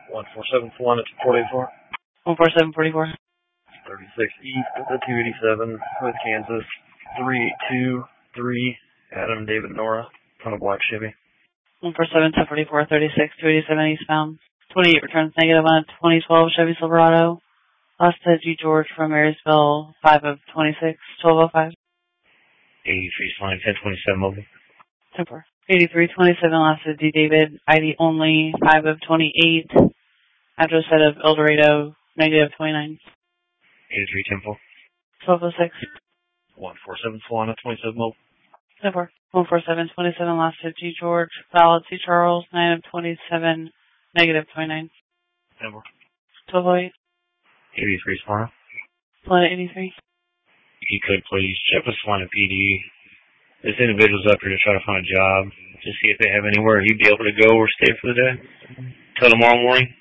147 Solana to 484. 14744. 36 East at the 287 with Kansas. 3823 Adam David Nora on a black Chevy. 147 244 36 287 eastbound. 28 returns negative on a 2012 Chevy Silverado. Last to G. George from Marysville, 5 of 26, 1205. 83 Solana 1027 mobile. Temper. 8327 last to D. David, ID only, 5 of 28. Address set of El Dorado, negative 29. 83 Temple. 1206. 147 Solana 27 mobile. Temper. 14727 last to G. George, valid C. Charles, 9 of 27, negative 29. Temple. 1208. 83 Solana. Solana 83. If you could please check with Solana PD. This individual's up here to try to find a job to see if they have anywhere he'd be able to go or stay for the day. Till tomorrow morning.